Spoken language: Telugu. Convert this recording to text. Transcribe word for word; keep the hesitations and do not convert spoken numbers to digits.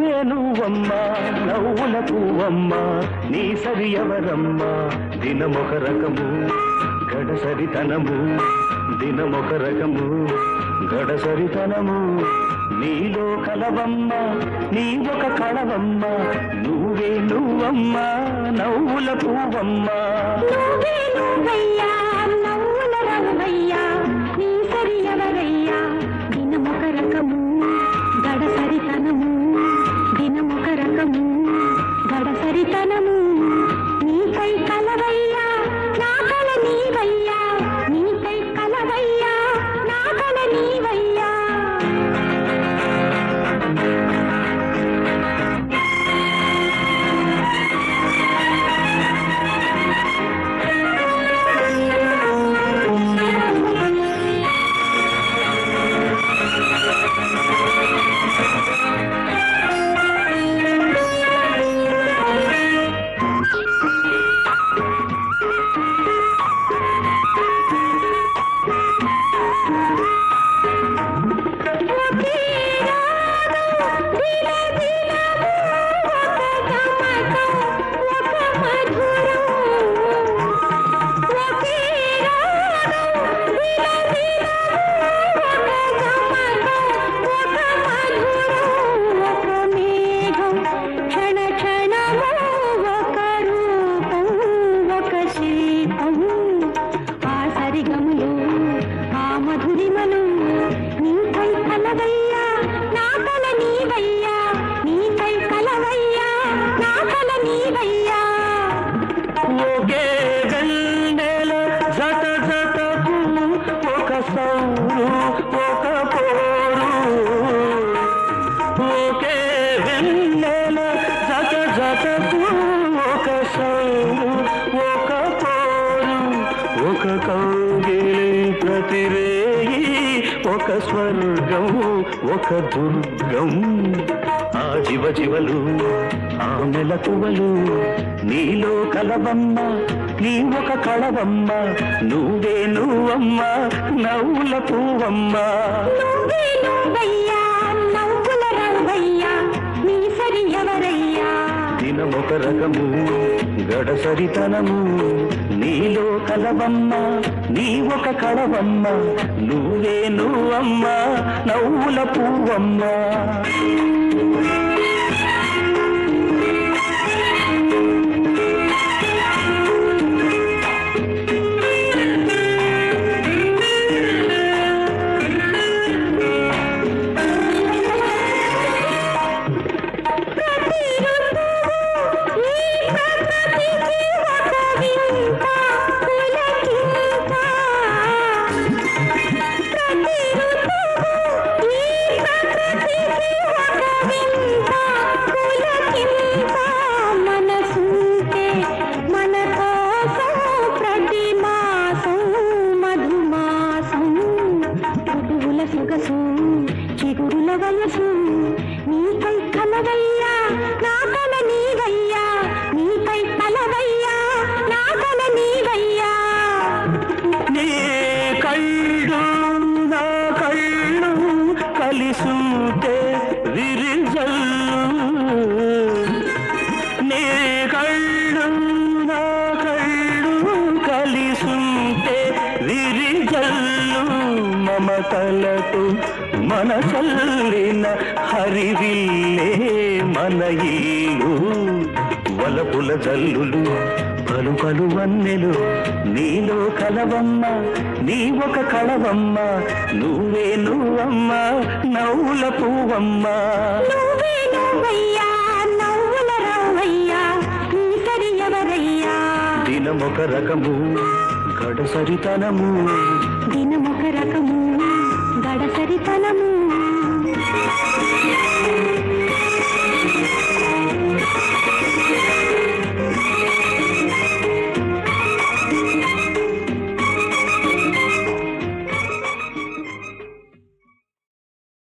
నువ్వే నువ్వమ్మా నవ్వుల పువ్వమ్మా నీ సరి ఎవరమ్మా దినమొక రకము గడసరితనము దినమొక రకము గడసరితనము నీలో కలవమ్మ నీ ఒక కళవమ్మ నువ్వే నువ్వమ్మా నవ్వుల పువ్వమ్మా నువ్వే నువ్వయ్యా నవ్వుల రవ్వయ్యా నీ సరి ఎవరయ్యా దినమొక రకము గడసరితనము దినమొక రకము గడసరితనము నీకై కలవయ్యా నా కల నీవయ్యా నీకై కలవయ్యా నా కల నీవయ్యా ఒక స్వర్గం ఒక దుర్గం ఆ జీవ జీవలు ఆ మెలకువలు నీలో కలవమ్మ నీ ఒక కళవమ్మ నువ్వే నువ్వమ్మ నవ్వుల పువ్వమ్మ నువ్వే నువ్వయ్యా నవ్వుల రవ్వయ్యా నీ సరి ఎవరయ్యా దినమొక రకము గడసరితనము నీలో కలవమ్మ నీ ఒక కళవమ్మ నువ్వే నువ్వమ్మ నవ్వుల పువ్వమ్మ చిగురుల వయసు నీకై కలవయ్యా నా కల నీవయ్యా నీకై కలవయ్యా నా కల నీవయ్యా నీ కళ్ళు నా కళ్ళు కలిసుంటే విరిజల్లు నీ కళ్ళు నా కళ్ళు కలిసుంటే విరిజల్లు మమతలతో మనసల్లిన హరివిల్లే మన ఇల్లు వలపుల జల్లులు పలు పలు వన్నెలు నీలో కలవమ్మ నీ ఒక కళవమ్మ నువ్వే నువ్వమ్మ నవ్వుల పువ్వమ్మ నువ్వే నువ్వయ్యా నవ్వుల రవ్వయ్యా నీ సరి ఎవరయ్యా దినమొక రకము గడసరితనము దినమొక రకము గడసరితనము